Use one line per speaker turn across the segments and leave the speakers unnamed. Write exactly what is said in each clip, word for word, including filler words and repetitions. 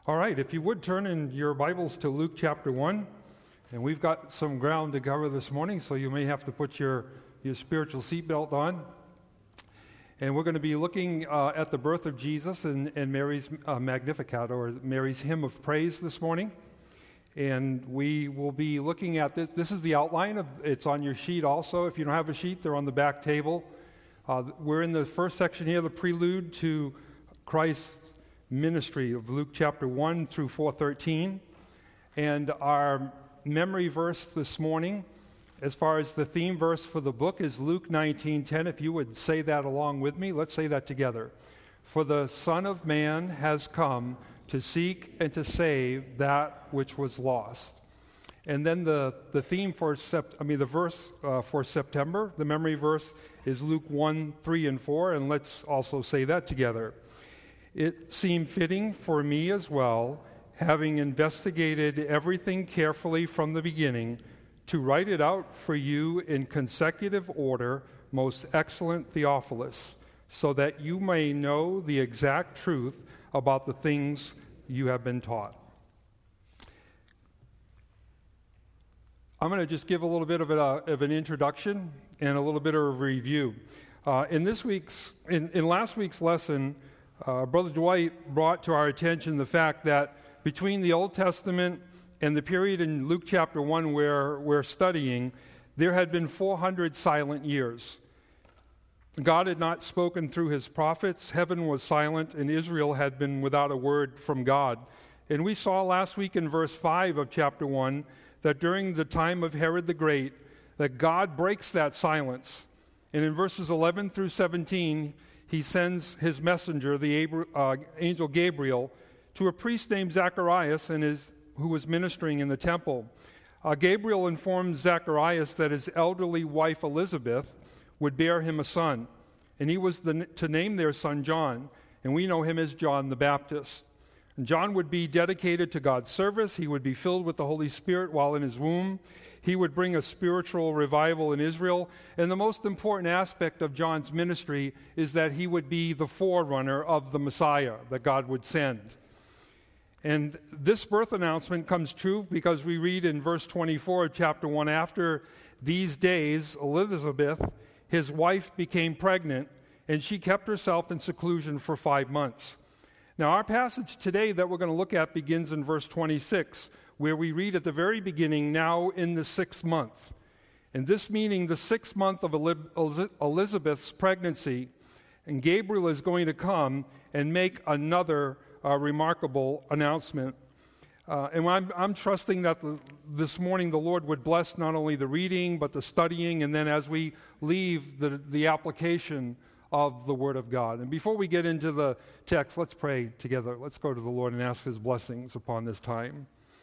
All right, if you would turn in your Bibles to Luke chapter one, and we've got some ground to cover this morning, so you may have to put your, your spiritual seatbelt on. And we're going to be looking uh, at the birth of Jesus and, and Mary's uh, Magnificat, or Mary's hymn of praise this morning. And we will be looking at this. This is the outline of it's on your sheet also. If you don't have a sheet, they're on the back table. Uh, we're in the first section here, the prelude to Christ's ministry of Luke chapter one through four thirteen. And our memory verse this morning, as far as the theme verse for the book, is Luke nineteen ten. If you would say that along with me, let's say that together. For the Son of Man has come to seek and to save that which was lost. And then the, the theme for, sept, I mean the verse uh, for September, the memory verse, is Luke one, three, and four, and let's also say that together. It seemed fitting for me as well, having investigated everything carefully from the beginning, to write it out for you in consecutive order, most excellent Theophilus, so that you may know the exact truth about the things you have been taught. I'm going to just give a little bit of, a, of an introduction and a little bit of a review. Uh, in this week's, in, in last week's lesson, uh, Brother Dwight brought to our attention the fact that between the Old Testament and the period in Luke chapter one where we're studying, there had been four hundred silent years. God had not spoken through his prophets, heaven was silent, and Israel had been without a word from God. And we saw last week in verse five of chapter one that during the time of Herod the Great, that God breaks that silence. And in verses eleven through seventeen, he sends his messenger, the uh, angel Gabriel, to a priest named Zacharias and his, who was ministering in the temple. Uh, Gabriel informed Zacharias that his elderly wife Elizabeth would bear him a son, and he was the, to name their son John, and we know him as John the Baptist. And John would be dedicated to God's service. He would be filled with the Holy Spirit while in his womb. He would bring a spiritual revival in Israel. And the most important aspect of John's ministry is that he would be the forerunner of the Messiah that God would send. And this birth announcement comes true because we read in verse twenty-four of chapter one, after these days, Elizabeth, his wife, became pregnant, and she kept herself in seclusion for five months. Now, our passage today that we're going to look at begins in verse twenty-six, where we read at the very beginning, now in the sixth month. And this meaning the sixth month of Elizabeth's pregnancy, and Gabriel is going to come and make another uh, remarkable announcement. Uh, and I'm, I'm trusting that the, this morning the Lord would bless not only the reading, but the studying, and then as we leave, the, the application of the Word of God. And before we get into the text, let's pray together. Let's go to the Lord and ask his blessings upon this time.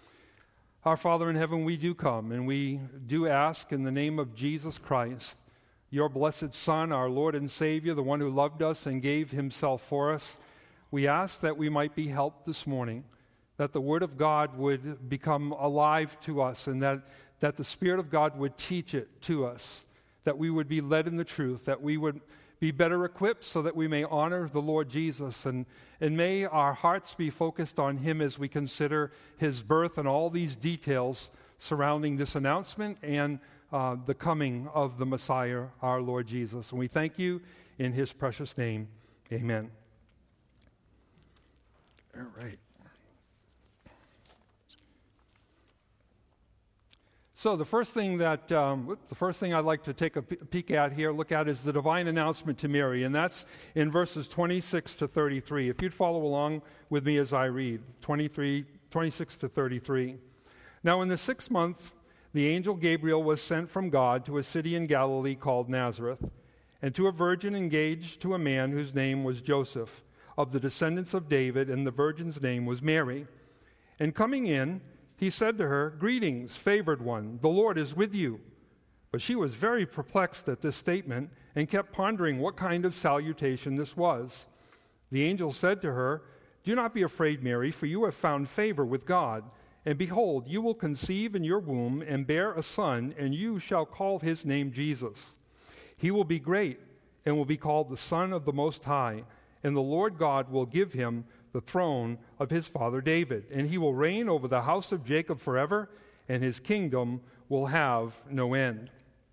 Our Father in heaven, we do come, and we do ask in the name of Jesus Christ, your blessed Son, our Lord and Savior, the one who loved us and gave himself for us. We ask that we might be helped this morning, that the Word of God would become alive to us, and that, that the Spirit of God would teach it to us, that we would be led in the truth, that we would be better equipped so that we may honor the Lord Jesus, and, and may our hearts be focused on him as we consider his birth and all these details surrounding this announcement and uh, the coming of the Messiah, our Lord Jesus. And we thank you in his precious name. Amen. All right. So the first thing that um, the first thing I'd like to take a peek at here, look at, is the divine announcement to Mary, and that's in verses twenty-six to thirty-three. If you'd follow along with me as I read, twenty-three, twenty-six to thirty-three. Now in the sixth month, the angel Gabriel was sent from God to a city in Galilee called Nazareth, and to a virgin engaged to a man whose name was Joseph, of the descendants of David, and the virgin's name was Mary. And coming in, he said to her, "Greetings, favored one, the Lord is with you." But she was very perplexed at this statement and kept pondering what kind of salutation this was. The angel said to her, "Do not be afraid, Mary, for you have found favor with God. And behold, you will conceive in your womb and bear a son, and you shall call his name Jesus. He will be great and will be called the Son of the Most High, and the Lord God will give him the throne of his father David, and he will reign over the house of Jacob forever, and his kingdom will have no end.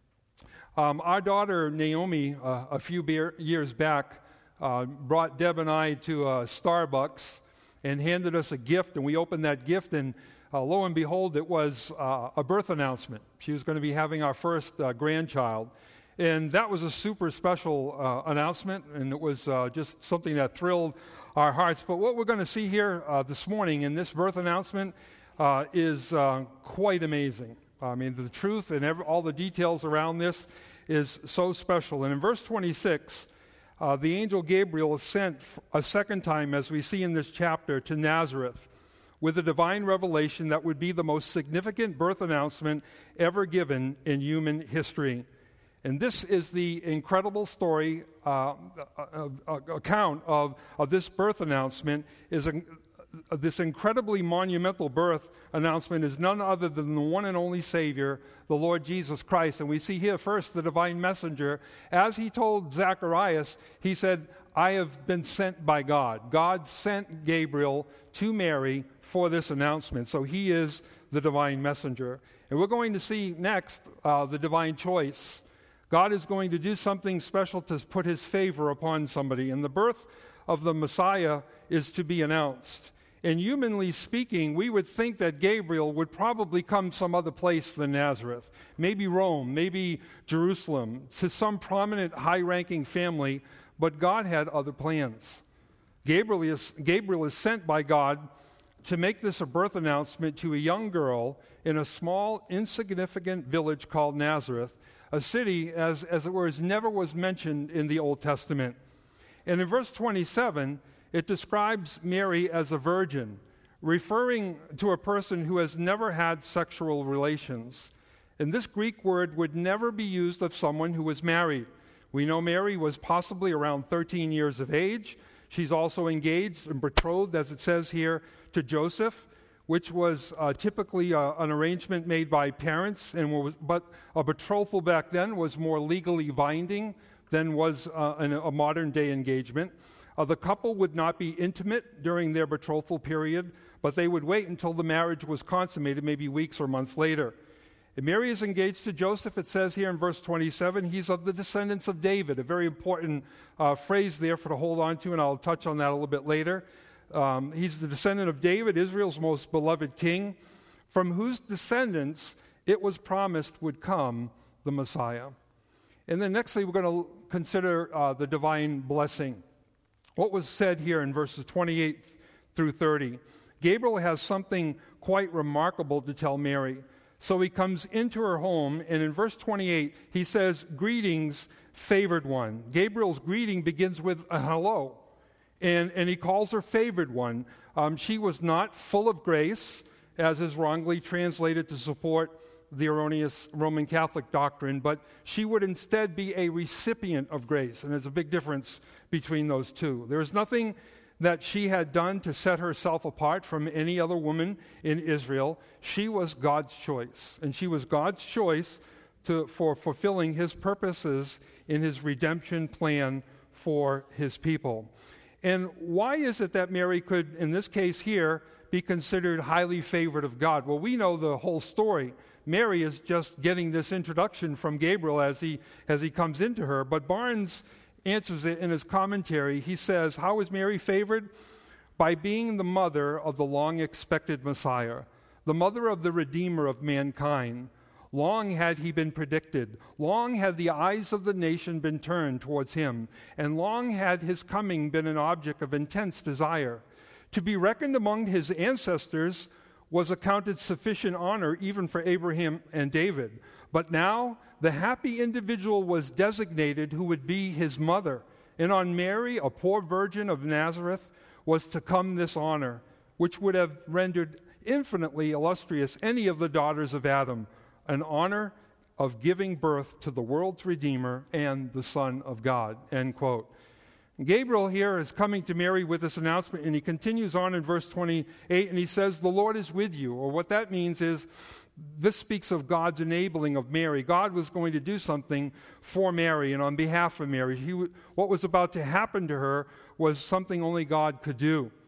Um, our daughter Naomi, uh, a few beer, years back, uh, brought Deb and I to uh, Starbucks and handed us a gift, and we opened that gift, and uh, lo and behold, it was uh, a birth announcement. She was going to be having our first uh, grandchild, and that was a super special uh, announcement, and it was uh, just something that thrilled our hearts. But what we're going to see here uh, this morning in this birth announcement uh, is uh, quite amazing. I mean, the truth and every, all the details around this is so special. And in verse twenty-six, uh, the angel Gabriel is sent a second time, as we see in this chapter, to Nazareth with a divine revelation that would be the most significant birth announcement ever given in human history. And this is the incredible story, uh, uh, uh, account of, of this birth announcement. Is a, uh, this incredibly monumental birth announcement is none other than the one and only Savior, the Lord Jesus Christ. And we see here first the divine messenger. As he told Zacharias, he said, I have been sent by God. God sent Gabriel to Mary for this announcement. So he is the divine messenger. And we're going to see next uh, the divine choice. God is going to do something special to put his favor upon somebody. And the birth of the Messiah is to be announced. And humanly speaking, we would think that Gabriel would probably come some other place than Nazareth. Maybe Rome, maybe Jerusalem, to some prominent high-ranking family, but God had other plans. Gabriel is, Gabriel is sent by God to make this a birth announcement to a young girl in a small, insignificant village called Nazareth, a city, as, as it were, as never was mentioned in the Old Testament. And in verse twenty-seven, it describes Mary as a virgin, referring to a person who has never had sexual relations. And this Greek word would never be used of someone who was married. We know Mary was possibly around thirteen years of age. She's also engaged and betrothed, as it says here, to Joseph, which was uh, typically uh, an arrangement made by parents, and was, but a betrothal back then was more legally binding than was uh, an, a modern-day engagement. Uh, the couple would not be intimate during their betrothal period, but they would wait until the marriage was consummated, maybe weeks or months later. And Mary is engaged to Joseph. It says here in verse twenty-seven, he's of the descendants of David, a very important uh, phrase there for to hold on to, and I'll touch on that a little bit later. Um, he's the descendant of David, Israel's most beloved king, from whose descendants it was promised would come the Messiah. And then nextly, we're going to consider uh, the divine blessing. What was said here in verses twenty-eight through thirty. Gabriel has something quite remarkable to tell Mary. So he comes into her home, and in verse twenty-eight, he says, "Greetings, favored one." Gabriel's greeting begins with a hello. And, and he calls her favored one. Um, she was not full of grace, as is wrongly translated to support the erroneous Roman Catholic doctrine, but she would instead be a recipient of grace. And there's a big difference between those two. There is nothing that she had done to set herself apart from any other woman in Israel. She was God's choice. And she was God's choice to, for fulfilling his purposes in his redemption plan for his people. And why is it that Mary could, in this case here, be considered highly favored of God? Well, we know the whole story. Mary is just getting this introduction from Gabriel as he, as he comes into her. But Barnes answers it in his commentary. He says, how is Mary favored? By being the mother of the long-expected Messiah, the mother of the Redeemer of mankind. Long had he been predicted. Long had the eyes of the nation been turned towards him. And long had his coming been an object of intense desire. To be reckoned among his ancestors was accounted sufficient honor even for Abraham and David. But now the happy individual was designated who would be his mother. And on Mary, a poor virgin of Nazareth, was to come this honor, which would have rendered infinitely illustrious any of the daughters of Adam, an honor of giving birth to the world's Redeemer and the Son of God, end quote. Gabriel here is coming to Mary with this announcement, and he continues on in verse twenty-eight, and he says, "The Lord is with you," or what that means is, this speaks of God's enabling of Mary. God was going to do something for Mary and on behalf of Mary. He, what was about to happen to her was something only God could do.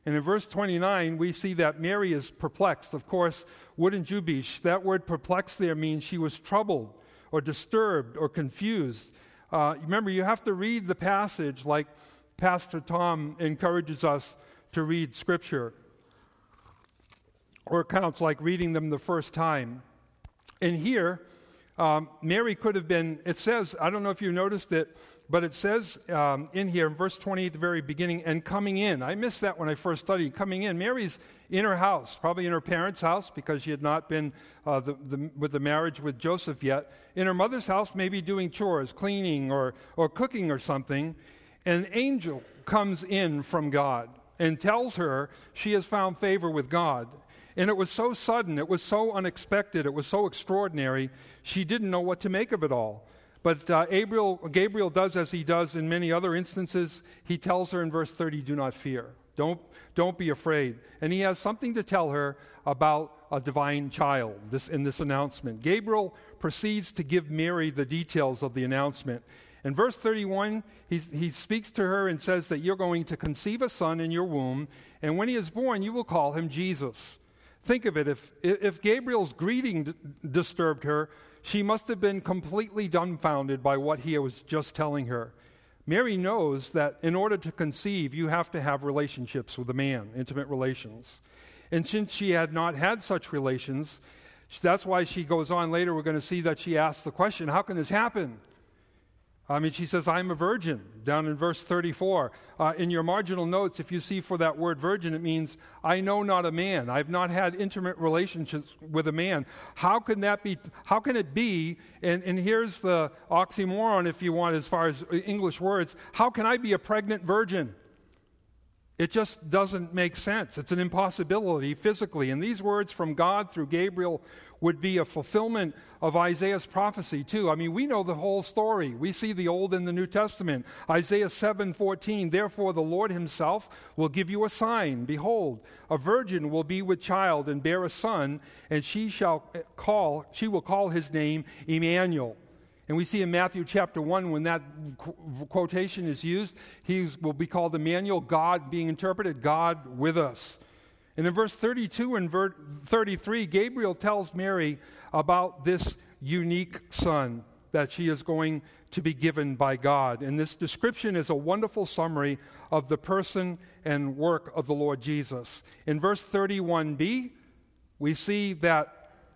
And in verse twenty-nine, we see that Mary is perplexed. Of course, wouldn't you be? That word perplexed there means she was troubled or disturbed or confused. Uh, remember, you have to read the passage like Pastor Tom encourages us to read Scripture, or accounts like reading them the first time. And here, um, Mary could have been, it says, I don't know if you noticed it, but it says um, in here, in verse twenty at the very beginning, and coming in. I missed that when I first studied. Coming in. Mary's in her house, probably in her parents' house, because she had not been uh, the, the, with the marriage with Joseph yet. In her mother's house, maybe doing chores, cleaning or, or cooking or something. An angel comes in from God and tells her she has found favor with God. And it was so sudden, it was so unexpected, it was so extraordinary, she didn't know what to make of it all. But uh, Gabriel, Gabriel does as he does in many other instances. He tells her in verse thirty, do not fear. Don't, don't be afraid. And he has something to tell her about a divine child this, in this announcement. Gabriel proceeds to give Mary the details of the announcement. In verse thirty-one, he's, he speaks to her and says that you're going to conceive a son in your womb, and when he is born, you will call him Jesus. Think of it, if, if Gabriel's greeting d- disturbed her, she must have been completely dumbfounded by what he was just telling her. Mary knows that in order to conceive, you have to have relationships with a man, intimate relations. And since she had not had such relations, that's why she goes on later, we're going to see that she asks the question, how can this happen? I mean, she says, I'm a virgin, down in verse thirty-four. Uh, in your marginal notes, if you see for that word virgin, it means, I know not a man. I've not had intimate relationships with a man. How can that be? How can it be? And, and here's the oxymoron, if you want, as far as English words. How can I be a pregnant virgin? It just doesn't make sense. It's an impossibility physically. And these words from God through Gabriel would be a fulfillment of Isaiah's prophecy too. I mean, we know the whole story. We see the Old and the New Testament. Isaiah seven fourteen, therefore the Lord himself will give you a sign. Behold, a virgin will be with child and bear a son, and she shall call, she will call his name Emmanuel. And we see in Matthew chapter one, when that qu- quotation is used, he will be called Emmanuel, God being interpreted, God with us. And in verse thirty-two and verse thirty-three, Gabriel tells Mary about this unique son that she is going to be given by God. And this description is a wonderful summary of the person and work of the Lord Jesus. In verse thirty-one b, we see that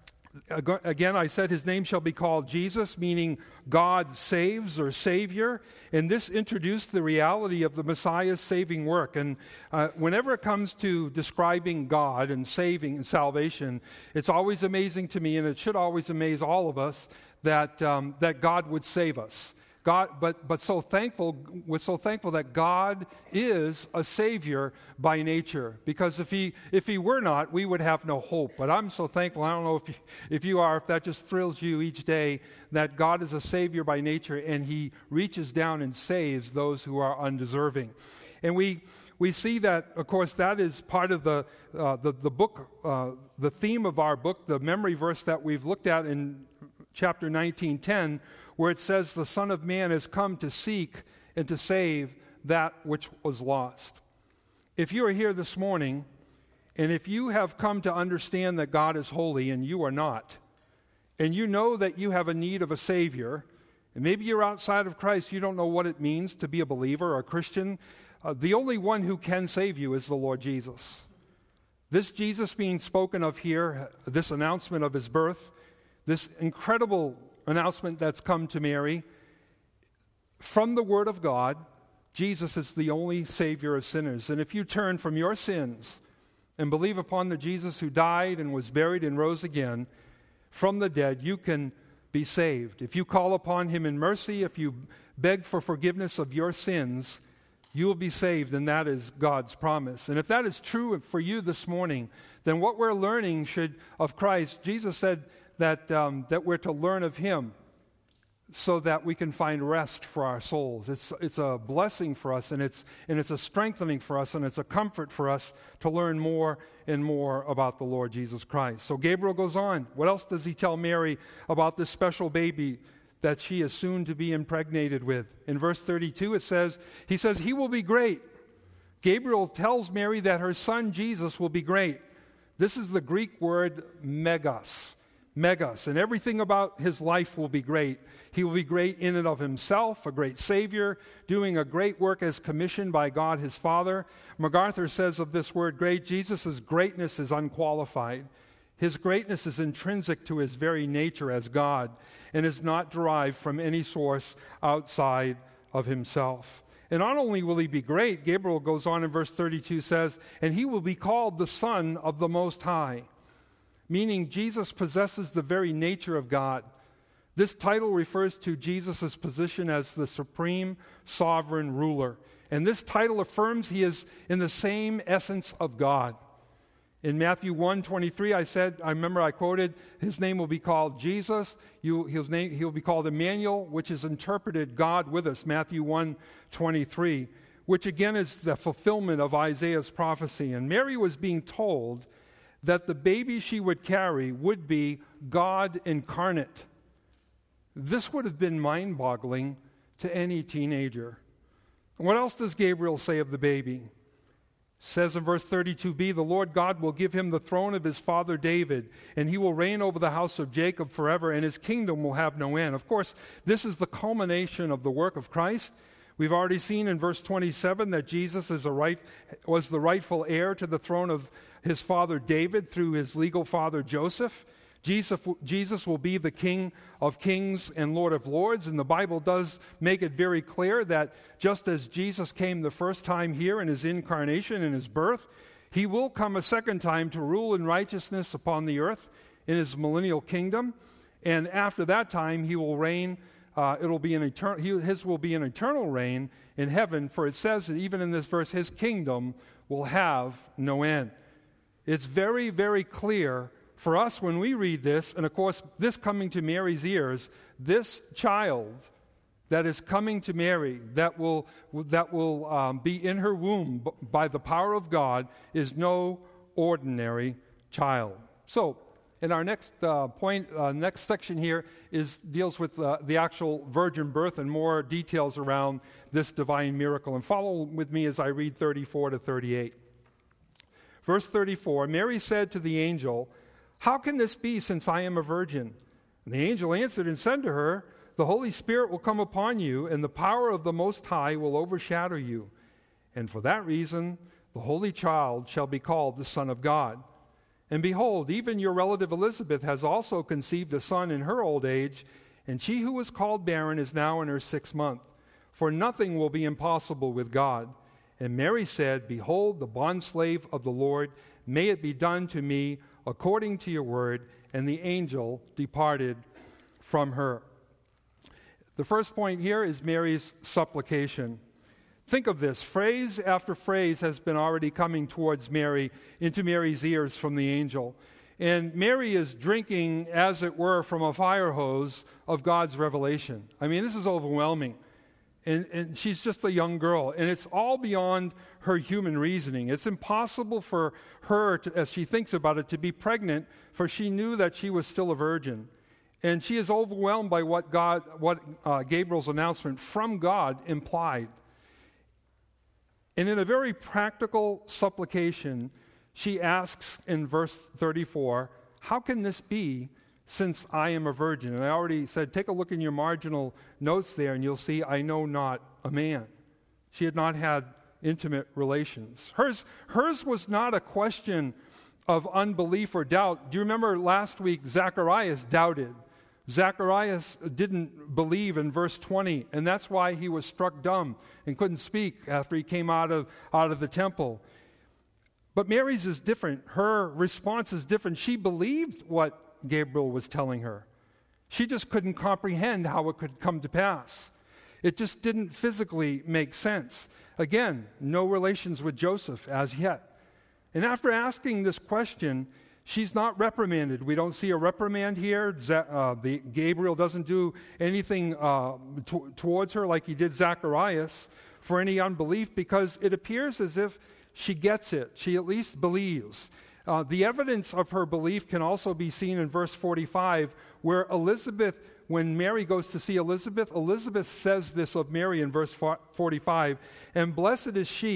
again, I said his name shall be called Jesus, meaning God saves or Savior. And this introduced the reality of the Messiah's saving work. And uh, whenever it comes to describing God and saving and salvation, it's always amazing to me, and it should always amaze all of us, that um, that God would save us. God, but but so thankful, we're so thankful that God is a Savior by nature. Because if he if he were not, we would have no hope. But I'm so thankful. I don't know if you, if you are, if that just thrills you each day, that God is a Savior by nature, and He reaches down and saves those who are undeserving. And we we see that, of course, that is part of the uh, the the book, uh, the theme of our book, the memory verse that we've looked at in chapter nineteen ten, where it says the Son of Man has come to seek and to save that which was lost. If you are here this morning, and if you have come to understand that God is holy and you are not, and you know that you have a need of a Savior, and maybe you're outside of Christ, you don't know what it means to be a believer or a Christian, uh, the only one who can save you is the Lord Jesus. This Jesus being spoken of here, this announcement of his birth, this incredible announcement that's come to Mary, from the Word of God, Jesus is the only Savior of sinners. And if you turn from your sins and believe upon the Jesus who died and was buried and rose again from the dead, you can be saved. If you call upon him in mercy, if you beg for forgiveness of your sins, you will be saved, and that is God's promise. And if that is true for you this morning, then what we're learning should of Christ, Jesus said that um, that we're to learn of him so that we can find rest for our souls. It's it's a blessing for us, and it's and it's a strengthening for us, and it's a comfort for us to learn more and more about the Lord Jesus Christ. So Gabriel goes on. What else does he tell Mary about this special baby that she is soon to be impregnated with? In verse thirty-two it says, he says, he will be great. Gabriel tells Mary that her son Jesus will be great. This is the Greek word megas. Megas. And everything about his life will be great. He will be great in and of himself, a great Savior, doing a great work as commissioned by God his Father. MacArthur says of this word great, Jesus' greatness is unqualified. His greatness is intrinsic to his very nature as God and is not derived from any source outside of himself. And not only will he be great, Gabriel goes on in verse thirty-two, says, and he will be called the Son of the Most High, meaning Jesus possesses the very nature of God. This title refers to Jesus' position as the supreme sovereign ruler. And this title affirms he is in the same essence of God. In Matthew one twenty-three, I said, I remember I quoted, his name will be called Jesus. You, his name, he'll be called Emmanuel, which is interpreted God with us, Matthew one twenty-three, which again is the fulfillment of Isaiah's prophecy. And Mary was being told that the baby she would carry would be God incarnate. This would have been mind-boggling to any teenager. What else does Gabriel say of the baby? Says in verse thirty-two b, the Lord God will give him the throne of his father David, and he will reign over the house of Jacob forever, and his kingdom will have no end. Of course, this is the culmination of the work of Christ. We've already seen in verse twenty-seven that Jesus is a right, was the rightful heir to the throne of his father David through his legal father Joseph. Jesus, Jesus will be the King of kings and Lord of lords, and the Bible does make it very clear that just as Jesus came the first time here in his incarnation, in his birth, he will come a second time to rule in righteousness upon the earth in his millennial kingdom, and after that time he will reign. Uh, it'll be an eternal. He, his will be an eternal reign in heaven, for it says that even in this verse, his kingdom will have no end. It's very, very clear for us when we read this, and of course, this coming to Mary's ears, this child that is coming to Mary, that will, that will um, be in her womb by the power of God, is no ordinary child. So, in our next uh, point, uh, next section here is deals with uh, the actual virgin birth and more details around this divine miracle. And follow with me as I read thirty-four to thirty-eight. Verse thirty-four, Mary said to the angel, how can this be, since I am a virgin? And the angel answered and said to her, the Holy Spirit will come upon you, and the power of the Most High will overshadow you. And for that reason, the Holy Child shall be called the Son of God. And behold, even your relative Elizabeth has also conceived a son in her old age, and she who was called barren is now in her sixth month. For nothing will be impossible with God. And Mary said, behold, the bondslave of the Lord, may it be done to me according to your word. And the angel departed from her. The first point here is Mary's supplication. Think of this. Phrase after phrase has been already coming towards Mary, into Mary's ears from the angel. And Mary is drinking, as it were, from a fire hose of God's revelation. I mean, this is overwhelming. And, and she's just a young girl, and it's all beyond her human reasoning. It's impossible for her, to, as she thinks about it, to be pregnant, for she knew that she was still a virgin. And she is overwhelmed by what God, what uh, Gabriel's announcement from God implied. And in a very practical supplication, she asks in verse thirty-four, how can this be, since I am a virgin? And I already said, take a look in your marginal notes there, and you'll see, I know not a man. She had not had intimate relations. Hers, hers was not a question of unbelief or doubt. Do you remember last week, Zacharias doubted? Zacharias didn't believe in verse twenty, and that's why he was struck dumb and couldn't speak after he came out of, out of the temple. But Mary's is different. Her response is different. She believed what Gabriel was telling her. She just couldn't comprehend how it could come to pass. It just didn't physically make sense. Again, no relations with Joseph as yet. And after asking this question, she's not reprimanded. We don't see a reprimand here. Uh, the, Gabriel doesn't do anything uh, t- towards her like he did Zacharias for any unbelief, because it appears as if she gets it. She at least believes. Uh, the evidence of her belief can also be seen in verse forty-five, where Elizabeth, when Mary goes to see Elizabeth, Elizabeth says this of Mary in verse forty-five, and blessed is she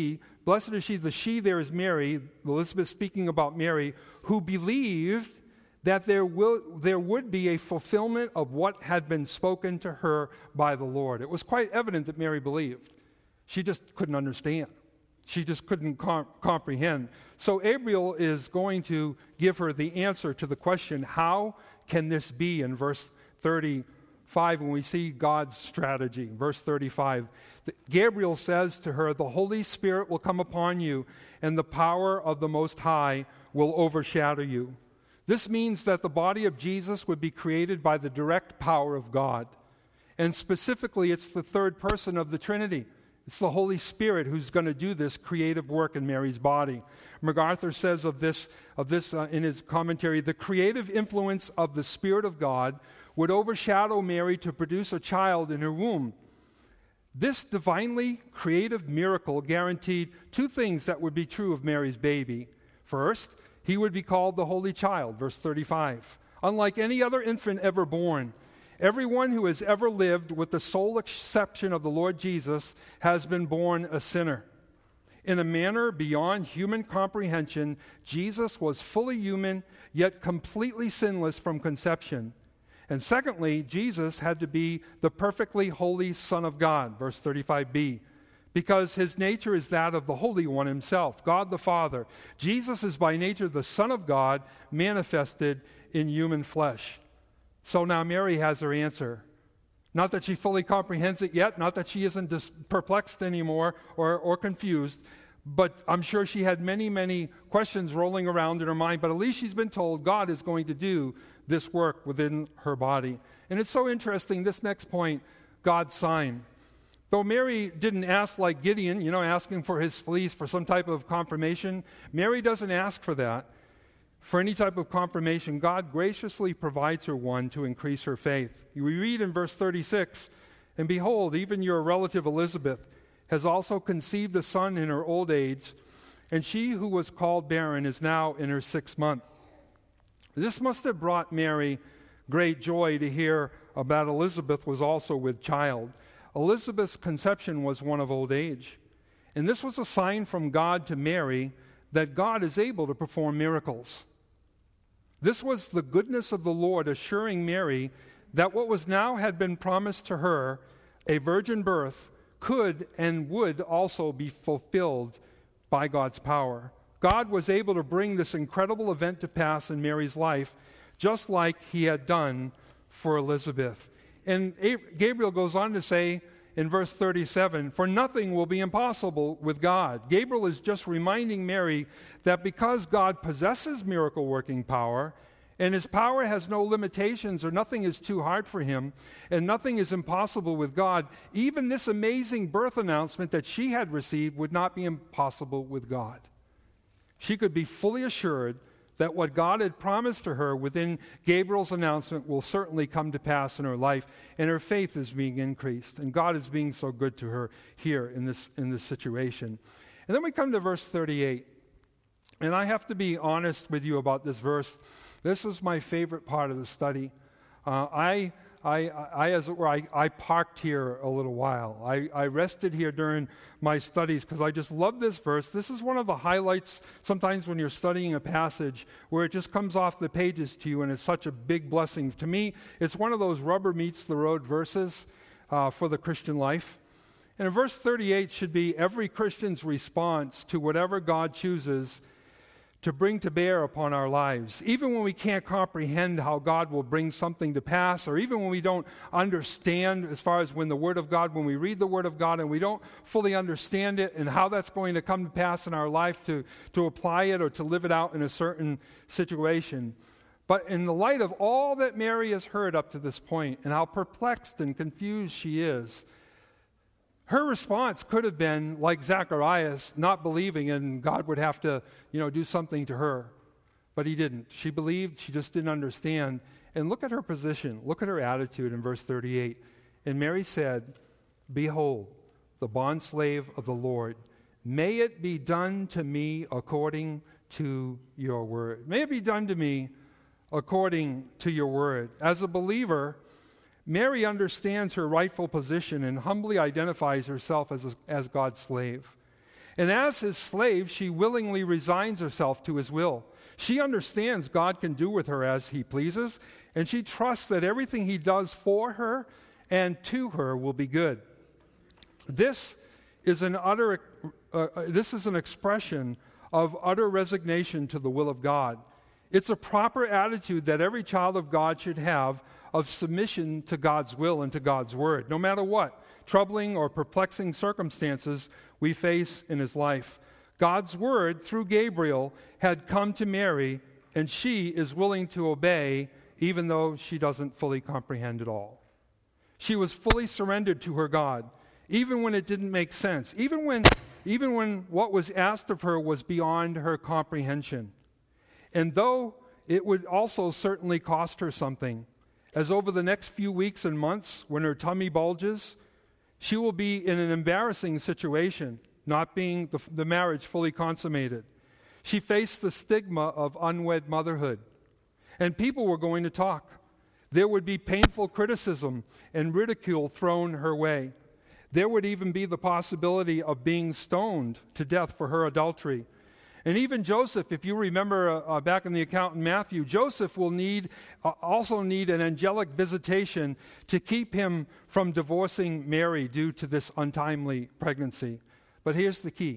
blessed is she, the she there is Mary, Elizabeth speaking about Mary, who believed that there will there would be a fulfillment of what had been spoken to her by the Lord. It was quite evident that Mary believed. She just couldn't understand. She just couldn't com- comprehend. So Gabriel is going to give her the answer to the question, how can this be, in verse thirty-five, when we see God's strategy. Verse thirty-five, Gabriel says to her, the Holy Spirit will come upon you, and the power of the Most High will overshadow you. This means that the body of Jesus would be created by the direct power of God. And specifically, it's the third person of the Trinity. It's the Holy Spirit who's going to do this creative work in Mary's body. MacArthur says of this, of this uh, in his commentary, the creative influence of the Spirit of God would overshadow Mary to produce a child in her womb. This divinely creative miracle guaranteed two things that would be true of Mary's baby. First, he would be called the Holy Child, verse thirty-five. Unlike any other infant ever born, everyone who has ever lived, with the sole exception of the Lord Jesus, has been born a sinner. In a manner beyond human comprehension, Jesus was fully human, yet completely sinless from conception. And secondly, Jesus had to be the perfectly holy Son of God, verse thirty-five b, because his nature is that of the Holy One himself, God the Father. Jesus is by nature the Son of God, manifested in human flesh. So now Mary has her answer. Not that she fully comprehends it yet, not that she isn't dis- perplexed anymore or, or confused, but I'm sure she had many, many questions rolling around in her mind, but at least she's been told God is going to do this work within her body. And it's so interesting, this next point, God's sign. Though Mary didn't ask like Gideon, you know, asking for his fleece for some type of confirmation, Mary doesn't ask for that. For any type of confirmation, God graciously provides her one to increase her faith. We read in verse thirty-six, and behold, even your relative Elizabeth has also conceived a son in her old age, and she who was called barren is now in her sixth month. This must have brought Mary great joy to hear about Elizabeth was also with child. Elizabeth's conception was one of old age, and this was a sign from God to Mary that God is able to perform miracles. This was the goodness of the Lord assuring Mary that what was now had been promised to her, a virgin birth, could and would also be fulfilled by God's power. God was able to bring this incredible event to pass in Mary's life, just like he had done for Elizabeth. And Gabriel goes on to say in verse thirty-seven, for nothing will be impossible with God. Gabriel is just reminding Mary that because God possesses miracle-working power, and his power has no limitations, or nothing is too hard for him, and nothing is impossible with God, even this amazing birth announcement that she had received would not be impossible with God. She could be fully assured that what God had promised to her within Gabriel's announcement will certainly come to pass in her life, and her faith is being increased, and God is being so good to her here in this, in this situation. And then we come to verse thirty-eight, and I have to be honest with you about this verse. This was my favorite part of the study. Uh, I, I, I, as it were, I, I parked here a little while. I, I rested here during my studies because I just love this verse. This is one of the highlights sometimes when you're studying a passage where it just comes off the pages to you, and it's such a big blessing. To me, it's one of those rubber meets the road verses uh, for the Christian life. And in verse thirty-eight should be every Christian's response to whatever God chooses to bring to bear upon our lives. Even when we can't comprehend how God will bring something to pass, or even when we don't understand as far as when the Word of God, when we read the Word of God and we don't fully understand it and how that's going to come to pass in our life to, to apply it or to live it out in a certain situation. But in the light of all that Mary has heard up to this point and how perplexed and confused she is, her response could have been like Zacharias, not believing, and God would have to, you know, do something to her. But he didn't. She believed, she just didn't understand. And look at her position. Look at her attitude in verse thirty-eight. And Mary said, behold, the bondslave of the Lord, may it be done to me according to your word. May it be done to me according to your word. As a believer, Mary understands her rightful position and humbly identifies herself as, a, as God's slave. And as his slave, she willingly resigns herself to his will. She understands God can do with her as he pleases, and she trusts that everything he does for her and to her will be good. This is an utter uh, this is an expression of utter resignation to the will of God. It's a proper attitude that every child of God should have of submission to God's will and to God's word, no matter what troubling or perplexing circumstances we face in his life. God's word, through Gabriel, had come to Mary, and she is willing to obey, even though she doesn't fully comprehend it all. She was fully surrendered to her God, even when it didn't make sense, even when, even when what was asked of her was beyond her comprehension. And though it would also certainly cost her something, as over the next few weeks and months, when her tummy bulges, she will be in an embarrassing situation, not being the, the marriage fully consummated. She faced the stigma of unwed motherhood, and people were going to talk. There would be painful criticism and ridicule thrown her way. There would even be the possibility of being stoned to death for her adultery. And even Joseph, if you remember uh, back in the account in Matthew, Joseph will need uh, also need an angelic visitation to keep him from divorcing Mary due to this untimely pregnancy. But here's the key.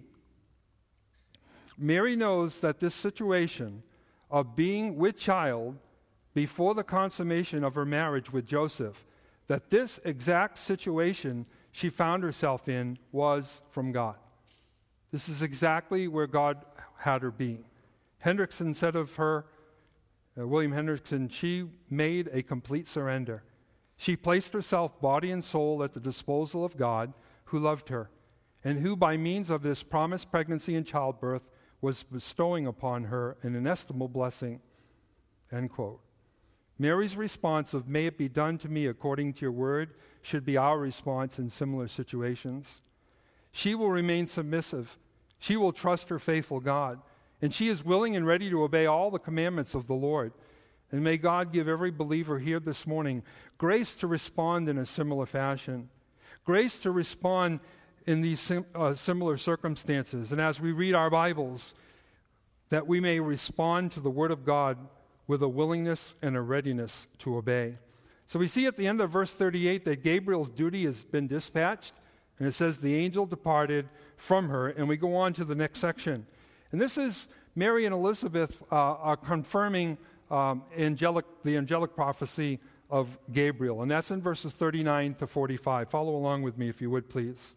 Mary knows that this situation of being with child before the consummation of her marriage with Joseph, that this exact situation she found herself in was from God. This is exactly where God had her be. Hendrickson said of her, uh, William Hendrickson, she made a complete surrender. She placed herself, body and soul, at the disposal of God, who loved her, and who, by means of this promised pregnancy and childbirth, was bestowing upon her an inestimable blessing. End quote. Mary's response of, "May it be done to me according to your word," should be our response in similar situations. She will remain submissive. She will trust her faithful God. And she is willing and ready to obey all the commandments of the Lord. And may God give every believer here this morning grace to respond in a similar fashion. Grace to respond in these sim- uh, similar circumstances. And as we read our Bibles, that we may respond to the Word of God with a willingness and a readiness to obey. So we see at the end of verse thirty-eight that Gabriel's duty has been dispatched. And it says, the angel departed from her. And we go on to the next section. And this is Mary and Elizabeth uh, are confirming um, angelic, the angelic prophecy of Gabriel. And that's in verses thirty-nine to forty-five. Follow along with me if you would, please.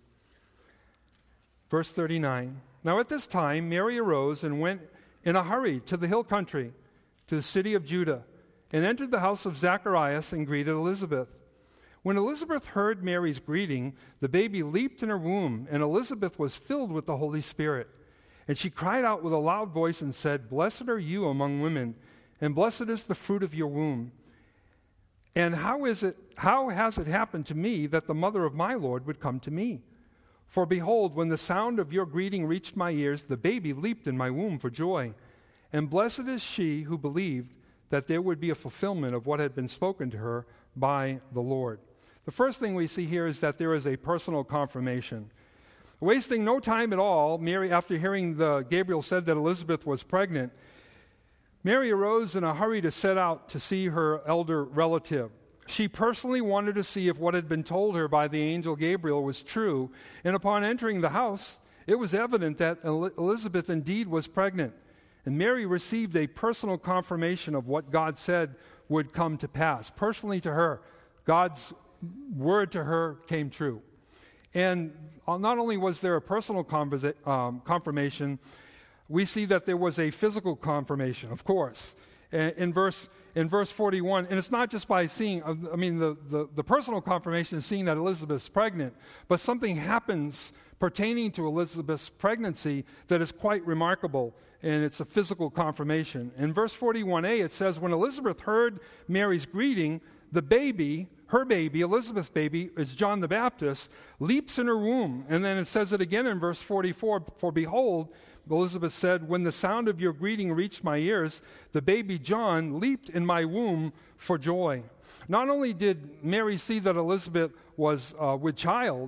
Verse thirty-nine. Now at this time, Mary arose and went in a hurry to the hill country, to the city of Judah, and entered the house of Zacharias and greeted Elizabeth. When Elizabeth heard Mary's greeting, the baby leaped in her womb, and Elizabeth was filled with the Holy Spirit. And she cried out with a loud voice and said, "Blessed are you among women, and blessed is the fruit of your womb. And how is it, how has it happened to me that the mother of my Lord would come to me? For behold, when the sound of your greeting reached my ears, the baby leaped in my womb for joy. And blessed is she who believed that there would be a fulfillment of what had been spoken to her by the Lord." The first thing we see here is that there is a personal confirmation. Wasting no time at all, Mary, after hearing the Gabriel said that Elizabeth was pregnant, Mary arose in a hurry to set out to see her elder relative. She personally wanted to see if what had been told her by the angel Gabriel was true, and upon entering the house, it was evident that Elizabeth indeed was pregnant. And Mary received a personal confirmation of what God said would come to pass. Personally to her, God's word to her came true. And not only was there a personal conversa- um, confirmation, we see that there was a physical confirmation, of course. In verse in verse forty-one, and it's not just by seeing, I mean, the, the, the personal confirmation is seeing that Elizabeth's pregnant, but something happens pertaining to Elizabeth's pregnancy that is quite remarkable, and it's a physical confirmation. In verse forty-one a, it says, when Elizabeth heard Mary's greeting, the baby, her baby, Elizabeth's baby, is John the Baptist, leaps in her womb. And then it says it again in verse forty-four, for behold, Elizabeth said, when the sound of your greeting reached my ears, the baby John leaped in my womb for joy. Not only did Mary see that Elizabeth was uh, with child,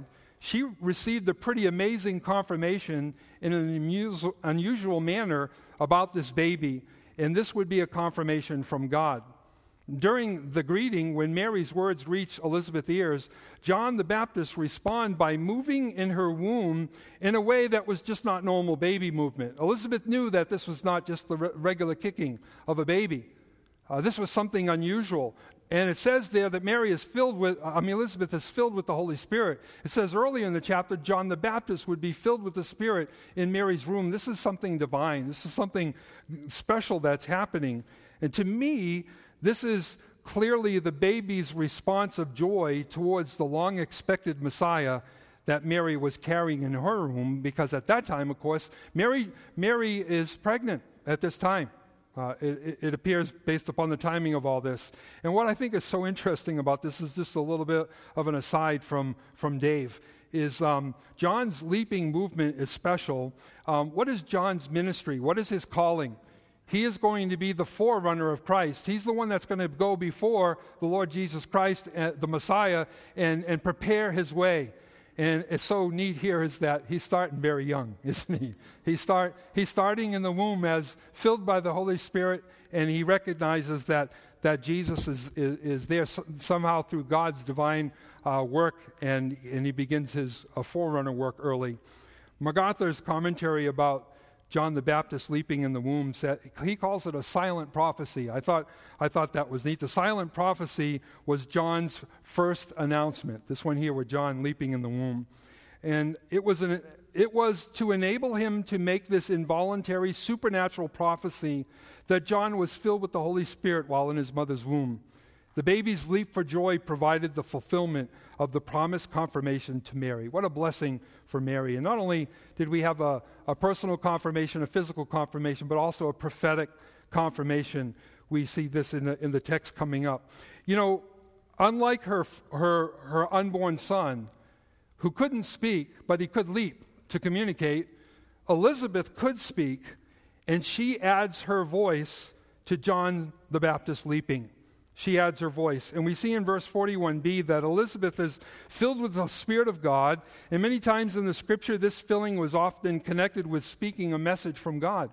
she received a pretty amazing confirmation in an unusual, unusual manner about this baby, and this would be a confirmation from God. During the greeting, when Mary's words reach Elizabeth's ears, John the Baptist responds by moving in her womb in a way that was just not normal baby movement. Elizabeth knew that this was not just the re- regular kicking of a baby. Uh, this was something unusual. And it says there that Mary is filled with, I mean, Elizabeth is filled with the Holy Spirit. It says earlier in the chapter, John the Baptist would be filled with the Spirit in Mary's womb. This is something divine. This is something special that's happening. And to me, this is clearly the baby's response of joy towards the long-expected Messiah that Mary was carrying in her womb, because at that time, of course, Mary, Mary is pregnant at this time. Uh, it, it appears based upon the timing of all this. And what I think is so interesting about this is just a little bit of an aside from, from Dave, is um, John's leaping movement is special. Um, what is John's ministry? What is his calling? He is going to be the forerunner of Christ. He's the one that's going to go before the Lord Jesus Christ, uh, the Messiah, and, and prepare his way. And it's so neat here is that he's starting very young, isn't he? He start, he's starting in the womb as filled by the Holy Spirit, and he recognizes that, that Jesus is, is, is there somehow through God's divine uh, work, and, and he begins his uh, forerunner work early. MacArthur's commentary about John the Baptist leaping in the womb said, he calls it a silent prophecy. I thought, I thought that was neat. The silent prophecy was John's first announcement, this one here with John leaping in the womb. And it was, an, it was to enable him to make this involuntary supernatural prophecy that John was filled with the Holy Spirit while in his mother's womb. The baby's leap for joy provided the fulfillment of the promised confirmation to Mary. What a blessing for Mary. And not only did we have a, a personal confirmation, a physical confirmation, but also a prophetic confirmation. We see this in the, in the text coming up. You know, unlike her, her, her unborn son, who couldn't speak, but he could leap to communicate, Elizabeth could speak, and she adds her voice to John the Baptist leaping. She adds her voice. And we see in verse forty-one b that Elizabeth is filled with the Spirit of God. And many times in the Scripture, this filling was often connected with speaking a message from God.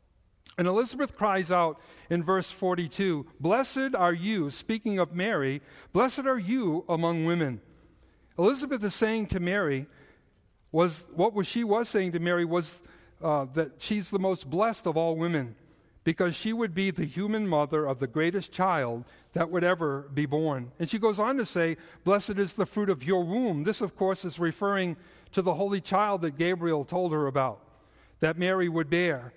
And Elizabeth cries out in verse forty-two, "Blessed are you," speaking of Mary, "blessed are you among women." Elizabeth is saying to Mary, was what was she was saying to Mary was uh, that she's the most blessed of all women, because she would be the human mother of the greatest child that would ever be born. And she goes on to say, "Blessed is the fruit of your womb." This, of course, is referring to the holy child that Gabriel told her about, that Mary would bear.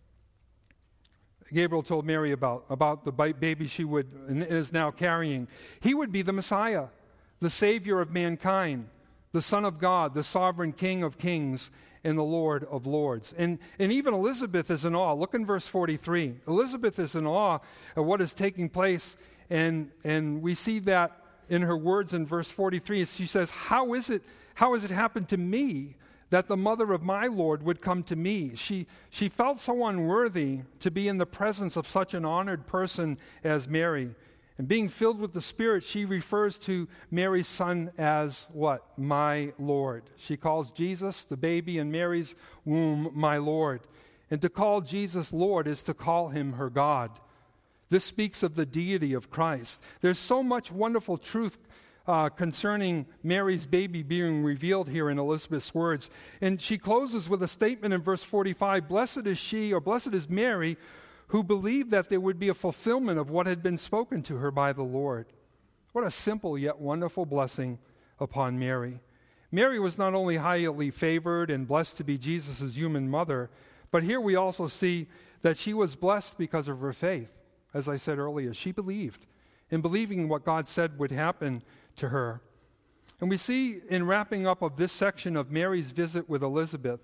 Gabriel told Mary about, about the baby she would and is now carrying. He would be the Messiah, the Savior of mankind, the Son of God, the sovereign King of kings, and the Lord of lords. And, and even Elizabeth is in awe. Look in verse forty-three. Elizabeth is in awe of what is taking place, and, and we see that in her words in verse forty-three. She says, how is it, how has it happened to me that the mother of my Lord would come to me? She, she felt so unworthy to be in the presence of such an honored person as Mary. And being filled with the Spirit, she refers to Mary's son as what? My Lord. She calls Jesus, the baby in Mary's womb, my Lord. And to call Jesus Lord is to call him her God. This speaks of the deity of Christ. There's so much wonderful truth uh, concerning Mary's baby being revealed here in Elizabeth's words. And she closes with a statement in verse forty-five, "Blessed is she," or "Blessed is Mary," who believed that there would be a fulfillment of what had been spoken to her by the Lord. What a simple yet wonderful blessing upon Mary. Mary was not only highly favored and blessed to be Jesus' human mother, but here we also see that she was blessed because of her faith. As I said earlier, she believed, in believing what God said would happen to her. And we see in wrapping up of this section of Mary's visit with Elizabeth,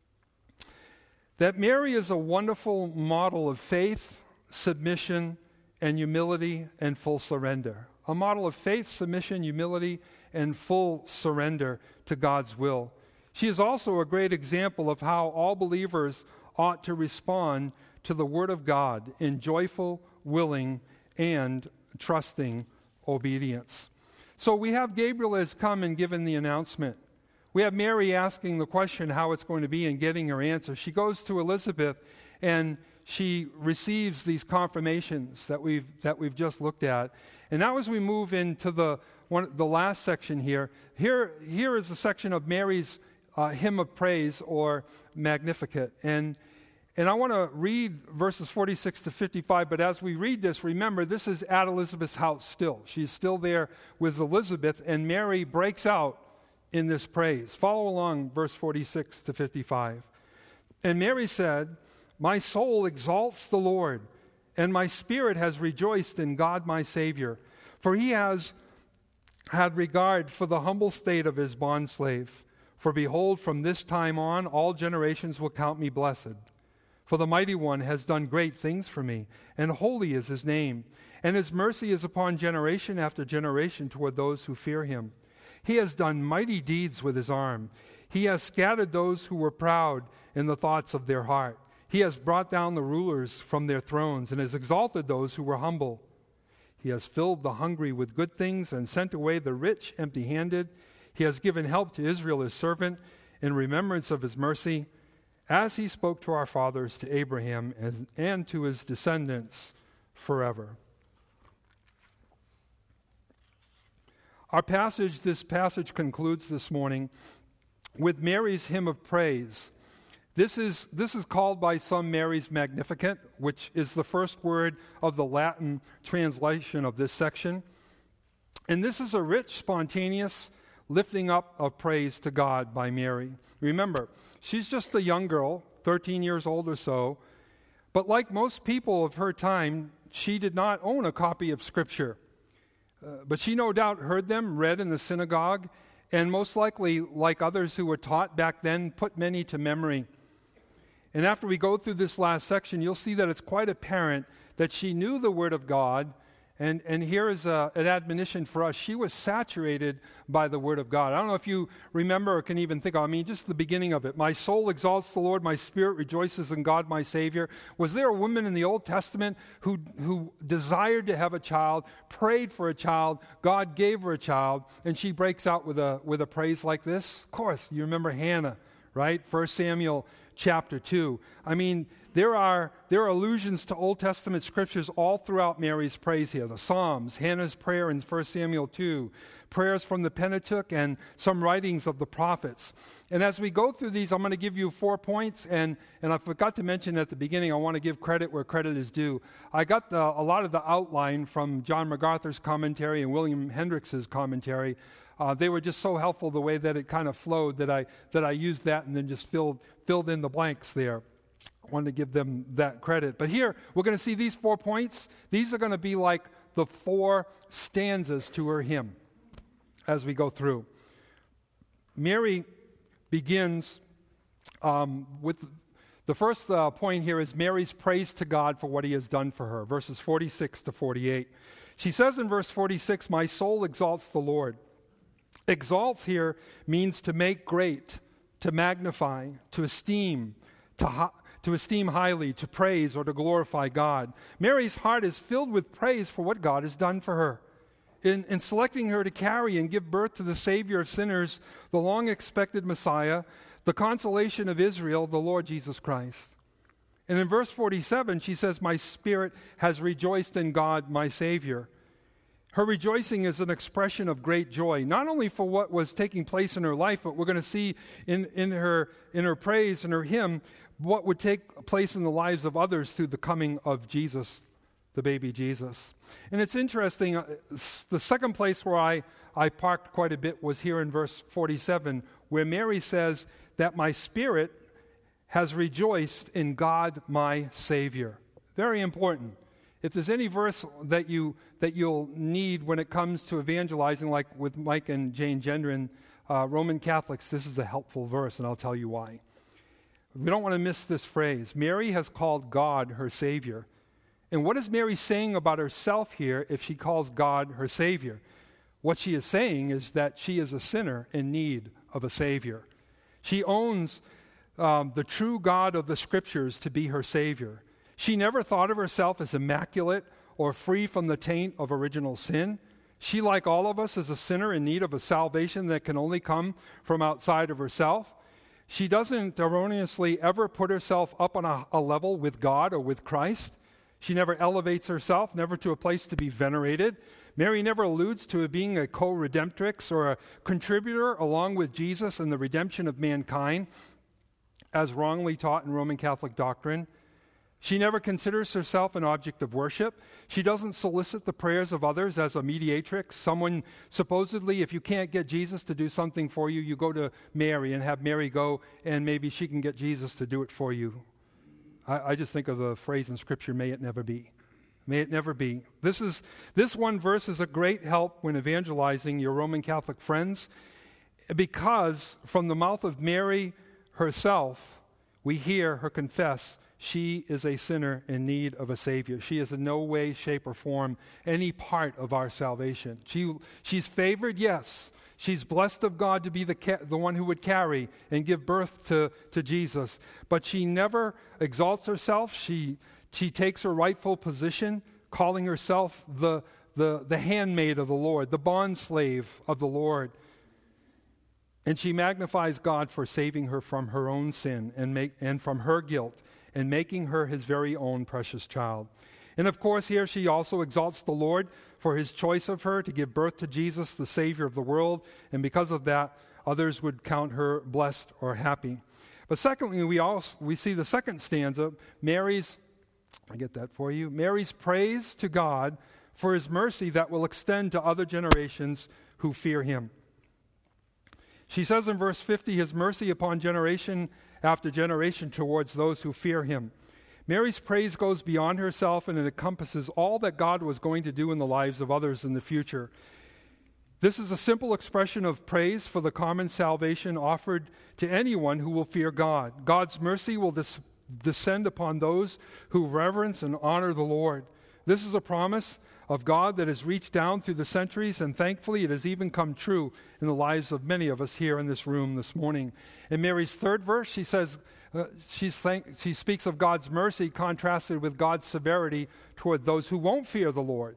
that Mary is a wonderful model of faith, submission, and humility and full surrender. A model of faith, submission, humility, and full surrender to God's will. She is also a great example of how all believers ought to respond to the Word of God in joyful, willing, and trusting obedience. So we have Gabriel has come and given the announcement. We have Mary asking the question how it's going to be and getting her answer. She goes to Elizabeth and she receives these confirmations that we've that we've just looked at. And now as we move into the one the last section here, here here is a section of Mary's uh, hymn of praise or Magnificat. And and I want to read verses forty-six to fifty-five, but as we read this, remember this is at Elizabeth's house still. She's still there with Elizabeth, and Mary breaks out in this praise. Follow along verse forty-six to fifty-five. And Mary said, "My soul exalts the Lord, and my spirit has rejoiced in God my Savior, for he has had regard for the humble state of his bondslave. For behold, from this time on, all generations will count me blessed. For the Mighty One has done great things for me, and holy is his name, and his mercy is upon generation after generation toward those who fear him. He has done mighty deeds with his arm. He has scattered those who were proud in the thoughts of their heart. He has brought down the rulers from their thrones and has exalted those who were humble. He has filled the hungry with good things and sent away the rich empty-handed. He has given help to Israel his servant in remembrance of his mercy, as he spoke to our fathers, to Abraham, and, and to his descendants forever." Our passage, this passage concludes this morning with Mary's hymn of praise. This is, this is called by some Mary's Magnificat, which is the first word of the Latin translation of this section. And this is a rich, spontaneous lifting up of praise to God by Mary. Remember, she's just a young girl, thirteen years old or so, but like most people of her time, she did not own a copy of Scripture. Uh, but she no doubt heard them read in the synagogue, and most likely, like others who were taught back then, put many to memory. And after we go through this last section, you'll see that it's quite apparent that she knew the Word of God. And, and here is a, an admonition for us. She was saturated by the Word of God. I don't know if you remember or can even think of, I mean, just the beginning of it. My soul exalts the Lord, my spirit rejoices in God my Savior. Was there a woman in the Old Testament who, who desired to have a child, prayed for a child, God gave her a child, and she breaks out with a, with a praise like this? Of course, you remember Hannah, right? First Samuel chapter two. I mean, there are there are allusions to Old Testament scriptures all throughout Mary's praise here. The Psalms, Hannah's prayer in First Samuel two, prayers from the Pentateuch, and some writings of the prophets. And as we go through these, I'm going to give you four points, and, and I forgot to mention at the beginning, I want to give credit where credit is due. I got the, a lot of the outline from John MacArthur's commentary and William Hendricks's commentary. Uh, they were just so helpful the way that it kind of flowed that I that I used that and then just filled filled in the blanks there. I wanted to give them that credit. But here, we're going to see these four points. These are going to be like the four stanzas to her hymn as we go through. Mary begins um, with the first uh, point here is Mary's praise to God for what he has done for her, verses forty-six to forty-eight. She says in verse forty-six, "My soul exalts the Lord." Exalts here means to make great, to magnify, to esteem, to, hi- to esteem highly, to praise, or to glorify God. Mary's heart is filled with praise for what God has done for her. In, in selecting her to carry and give birth to the Savior of sinners, the long-expected Messiah, the consolation of Israel, the Lord Jesus Christ. And in verse forty-seven, she says, "My spirit has rejoiced in God, my Savior." Her rejoicing is an expression of great joy, not only for what was taking place in her life, but we're going to see in, in her in her praise and her hymn what would take place in the lives of others through the coming of Jesus, the baby Jesus. And it's interesting, uh, the second place where I, I parked quite a bit was here in verse forty-seven, where Mary says that my spirit has rejoiced in God my Savior. Very important. If there's any verse that you that you'll need when it comes to evangelizing, like with Mike and Jane Gendron, uh, Roman Catholics, this is a helpful verse, and I'll tell you why. We don't want to miss this phrase. Mary has called God her Savior. And what is Mary saying about herself here if she calls God her Savior? What she is saying is that she is a sinner in need of a Savior. She owns um, the true God of the Scriptures to be her Savior. She never thought of herself as immaculate or free from the taint of original sin. She, like all of us, is a sinner in need of a salvation that can only come from outside of herself. She doesn't erroneously ever put herself up on a, a level with God or with Christ. She never elevates herself, never to a place to be venerated. Mary never alludes to being a co-redemptrix or a contributor along with Jesus in the redemption of mankind, as wrongly taught in Roman Catholic doctrine. She never considers herself an object of worship. She doesn't solicit the prayers of others as a mediatrix. Someone, supposedly, if you can't get Jesus to do something for you, you go to Mary and have Mary go, and maybe she can get Jesus to do it for you. I, I just think of the phrase in Scripture, may it never be. May it never be. This is this one verse is a great help when evangelizing your Roman Catholic friends, because from the mouth of Mary herself, we hear her confess she is a sinner in need of a Savior. She is in no way, shape, or form any part of our salvation. She, she's favored, yes. She's blessed of God to be the, ca- the one who would carry and give birth to, to Jesus. But she never exalts herself. She, she takes her rightful position, calling herself the, the, the handmaid of the Lord, the bondslave of the Lord. And she magnifies God for saving her from her own sin and, make, and from her guilt, and making her his very own precious child. And of course, here she also exalts the Lord for his choice of her to give birth to Jesus, the Savior of the world, and because of that, others would count her blessed or happy. But secondly, we also we see the second stanza, Mary's, I get that for you, Mary's praise to God for his mercy that will extend to other generations who fear him. She says in verse fifty, his mercy upon generation after generation towards those who fear him. Mary's praise goes beyond herself, and it encompasses all that God was going to do in the lives of others in the future. This is a simple expression of praise for the common salvation offered to anyone who will fear God. God's mercy will des- descend upon those who reverence and honor the Lord. This is a promise of God that has reached down through the centuries, and thankfully it has even come true in the lives of many of us here in this room this morning. In Mary's third verse, she says, uh, she's thank- she speaks of God's mercy contrasted with God's severity toward those who won't fear the Lord.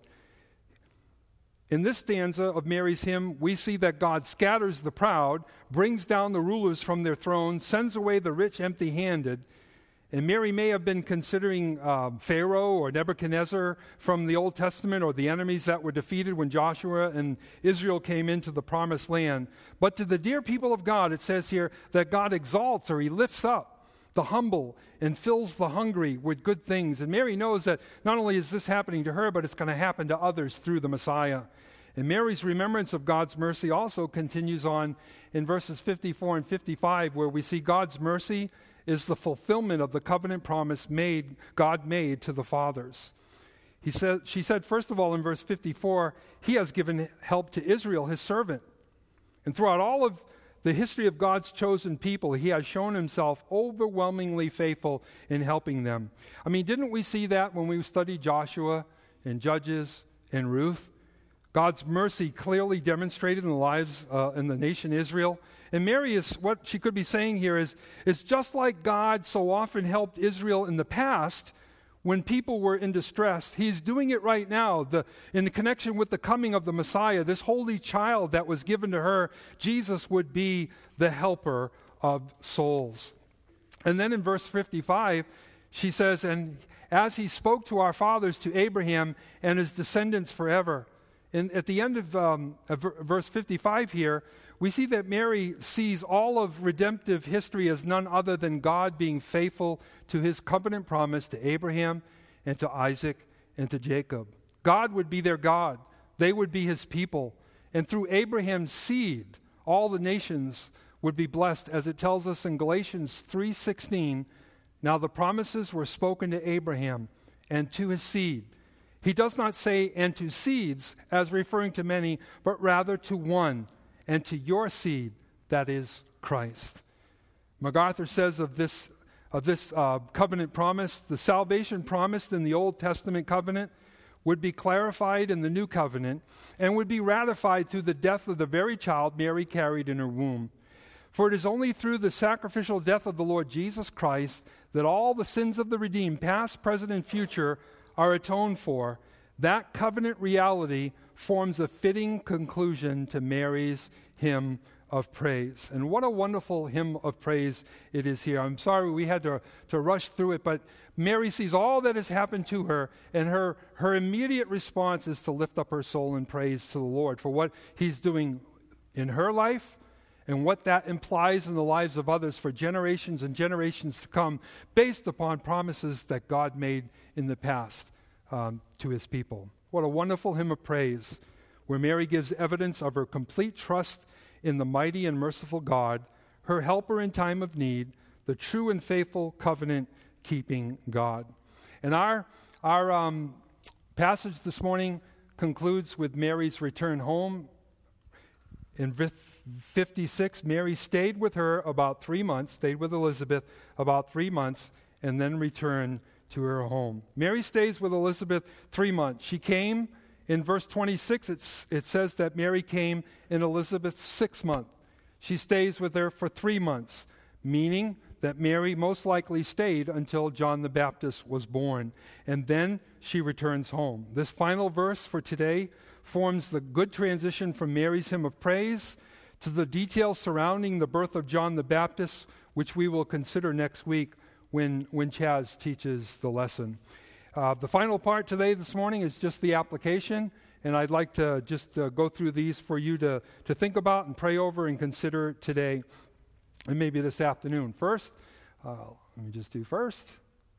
In this stanza of Mary's hymn, we see that God scatters the proud, brings down the rulers from their thrones, sends away the rich empty-handed. And Mary may have been considering uh, Pharaoh or Nebuchadnezzar from the Old Testament, or the enemies that were defeated when Joshua and Israel came into the promised land. But to the dear people of God, it says here that God exalts, or he lifts up the humble and fills the hungry with good things. And Mary knows that not only is this happening to her, but it's going to happen to others through the Messiah. And Mary's remembrance of God's mercy also continues on in verses fifty-four and fifty-five, where we see God's mercy is the fulfillment of the covenant promise made God made to the fathers. He said, she said, first of all, in verse fifty-four, he has given help to Israel, his servant. And throughout all of the history of God's chosen people, he has shown himself overwhelmingly faithful in helping them. I mean, didn't we see that when we studied Joshua and Judges and Ruth? God's mercy clearly demonstrated in the lives uh, in the nation Israel. And Mary is, what she could be saying here is, is just like God so often helped Israel in the past when people were in distress, he's doing it right now. The, in the connection with the coming of the Messiah, this holy child that was given to her, Jesus would be the helper of souls. And then in verse fifty-five, she says, and as he spoke to our fathers, to Abraham and his descendants forever. And at the end of, um, of verse fifty-five here, we see that Mary sees all of redemptive history as none other than God being faithful to his covenant promise to Abraham and to Isaac and to Jacob. God would be their God. They would be his people. And through Abraham's seed, all the nations would be blessed, as it tells us in Galatians three sixteen, now the promises were spoken to Abraham and to his seed. He does not say, and to seeds, as referring to many, but rather to one, and to your seed, that is Christ. MacArthur says of this, of this uh, covenant promise, the salvation promised in the Old Testament covenant would be clarified in the New Covenant and would be ratified through the death of the very child Mary carried in her womb. For it is only through the sacrificial death of the Lord Jesus Christ that all the sins of the redeemed, past, present, and future, are atoned for, That covenant reality forms a fitting conclusion to Mary's hymn of praise. And what a wonderful hymn of praise it is here. I'm sorry we had to, to rush through it, but Mary sees all that has happened to her, and her, her immediate response is to lift up her soul in praise to the Lord for what he's doing in her life and what that implies in the lives of others for generations and generations to come, based upon promises that God made in the past um, to his people. What a wonderful hymn of praise, where Mary gives evidence of her complete trust in the mighty and merciful God, her helper in time of need, the true and faithful covenant-keeping God. And our, our um, passage this morning concludes with Mary's return home. In fifty-six, Mary stayed with her about three months, stayed with Elizabeth about three months, and then returned to her home. Mary stays with Elizabeth three months. She came. In verse twenty-six, it's, it says that Mary came in Elizabeth's sixth month. She stays with her for three months, meaning that Mary most likely stayed until John the Baptist was born, and then she returns home. This final verse for today forms the good transition from Mary's hymn of praise to the details surrounding the birth of John the Baptist, which we will consider next week when, when Chaz teaches the lesson. Uh, the final part today, this morning, is just the application, and I'd like to just uh, go through these for you to, to think about and pray over and consider today, and maybe this afternoon. First, uh, let me just do first.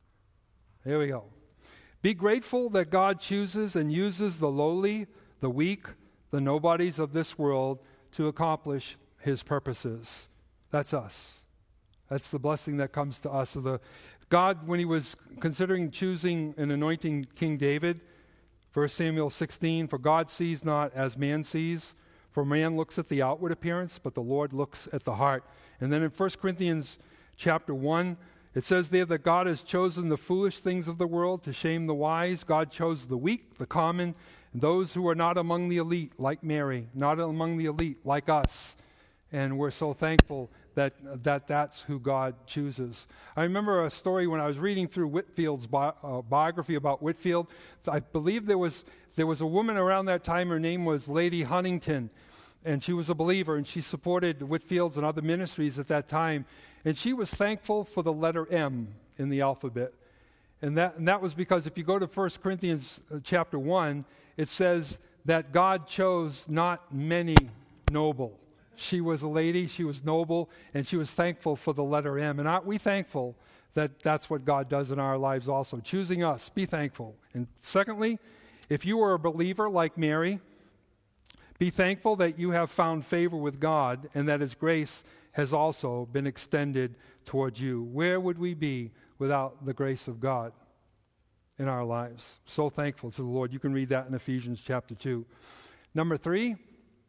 Here we go. Be grateful that God chooses and uses the lowly, the weak, the nobodies of this world to accomplish his purposes. That's us. That's the blessing that comes to us. So the God, when he was considering choosing and anointing King David, First Samuel sixteen, for God sees not as man sees, for man looks at the outward appearance, but the Lord looks at the heart. And then in First Corinthians chapter one, it says there that God has chosen the foolish things of the world to shame the wise. God chose the weak, the common, and those who are not among the elite, like Mary, not among the elite, like us. And we're so thankful that, that that's who God chooses. I remember a story when I was reading through Whitfield's bi- uh, biography about Whitfield. I believe there was there was a woman around that time. Her name was Lady Huntington, and she was a believer, and she supported Whitfield's and other ministries at that time. And she was thankful for the letter M in the alphabet. And that, and that was because if you go to First Corinthians uh, chapter one, it says that God chose not many noble. She was a lady, she was noble, and she was thankful for the letter M. And aren't we thankful that that's what God does in our lives also, choosing us? Be thankful. And secondly, if you are a believer like Mary, be thankful that you have found favor with God and that his grace has also been extended towards you. Where would we be without the grace of God in our lives? So thankful to the Lord. You can read that in Ephesians chapter two. Number three,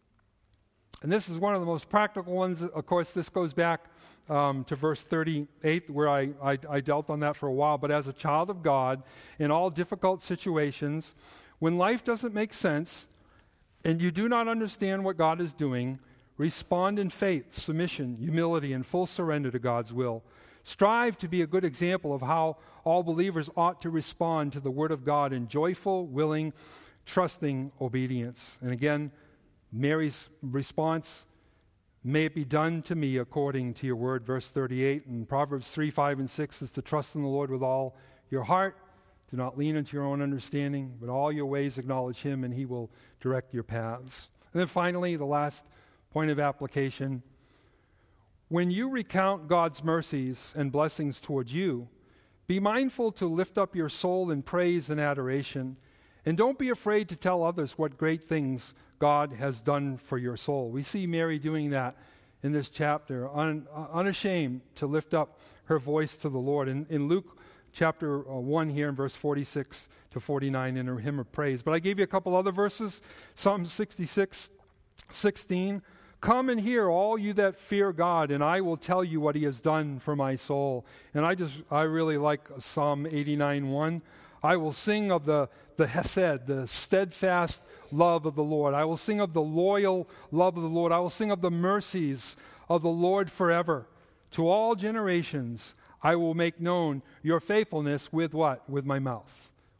and this is one of the most practical ones. Of course, this goes back um, to verse thirty-eight, where I, I, I dealt on that for a while. But as a child of God, in all difficult situations, when life doesn't make sense and you do not understand what God is doing, respond in faith, submission, humility, and full surrender to God's will. Strive to be a good example of how all believers ought to respond to the Word of God in joyful, willing, trusting obedience. And again, Mary's response, may it be done to me according to your word, verse thirty-eight. And Proverbs three, five, and six is to trust in the Lord with all your heart. Do not lean into your own understanding, but all your ways acknowledge him, and he will direct your paths. And then finally, the last point of application. When you recount God's mercies and blessings towards you, be mindful to lift up your soul in praise and adoration, and don't be afraid to tell others what great things God has done for your soul. We see Mary doing that in this chapter, un, unashamed to lift up her voice to the Lord. In, in Luke chapter one here in verse forty-six to forty-nine in her hymn of praise. But I gave you a couple other verses. Psalm sixty-six, sixteen. Come and hear, all you that fear God, and I will tell you what he has done for my soul. And I just, I really like Psalm eighty-nine, one. I will sing of the, the hesed, the steadfast love of the Lord. I will sing of the loyal love of the Lord. I will sing of the mercies of the Lord forever. To all generations, I will make known your faithfulness with what? With my mouth.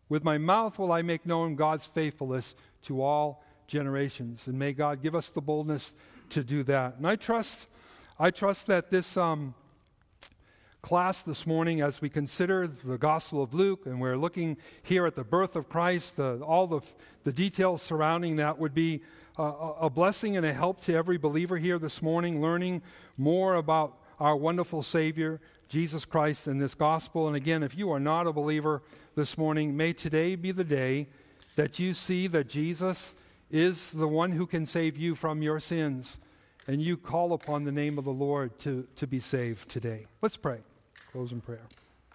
With my mouth will I make known God's faithfulness to all generations. And may God give us the boldness to do that. And I trust, I trust that this um, class this morning, as we consider the Gospel of Luke, and we're looking here at the birth of Christ, the, all the, the details surrounding that would be uh, a blessing and a help to every believer here this morning, learning more about our wonderful Savior, Jesus Christ, and this gospel. And again, if you are not a believer this morning, may today be the day that you see that Jesus is the one who can save you from your sins, and you call upon the name of the Lord to, to be saved today. Let's pray. Close in prayer.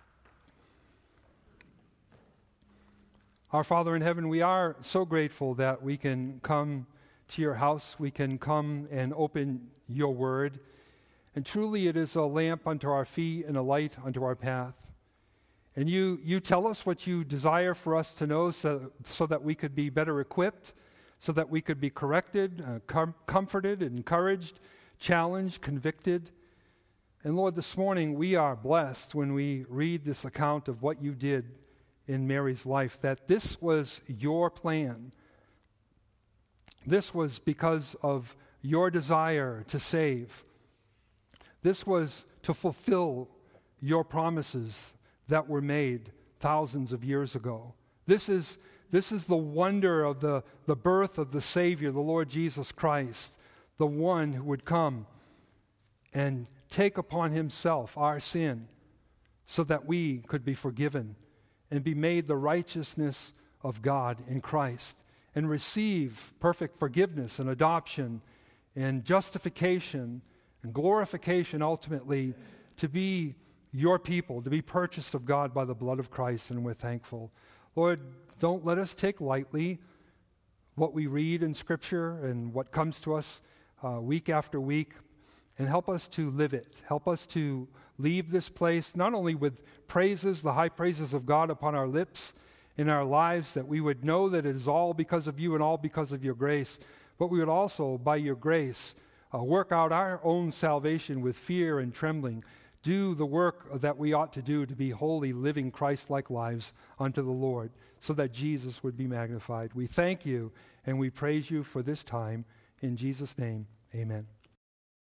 Our Father in heaven, we are so grateful that we can come to your house, we can come and open your word, and truly it is a lamp unto our feet and a light unto our path. And you, you tell us what you desire for us to know so, so that we could be better equipped, so that we could be corrected, uh, com- comforted, encouraged, challenged, convicted. And Lord, this morning we are blessed when we read this account of what you did in Mary's life, that this was your plan. This was because of your desire to save. This was to fulfill your promises that were made thousands of years ago. This is, this is the wonder of the, the birth of the Savior, the Lord Jesus Christ, the one who would come and take upon himself our sin so that we could be forgiven and be made the righteousness of God in Christ and receive perfect forgiveness and adoption and justification and glorification, ultimately, to be your people, to be purchased of God by the blood of Christ, and we're thankful. Lord, don't let us take lightly what we read in Scripture and what comes to us uh, week after week, and help us to live it. Help us to leave this place not only with praises, the high praises of God upon our lips in our lives, that we would know that it is all because of you and all because of your grace, but we would also, by your grace, uh, work out our own salvation with fear and trembling, do the work that we ought to do to be holy, living Christ-like lives unto the Lord, so that Jesus would be magnified. We thank you and we praise you for this time. In Jesus' name, amen.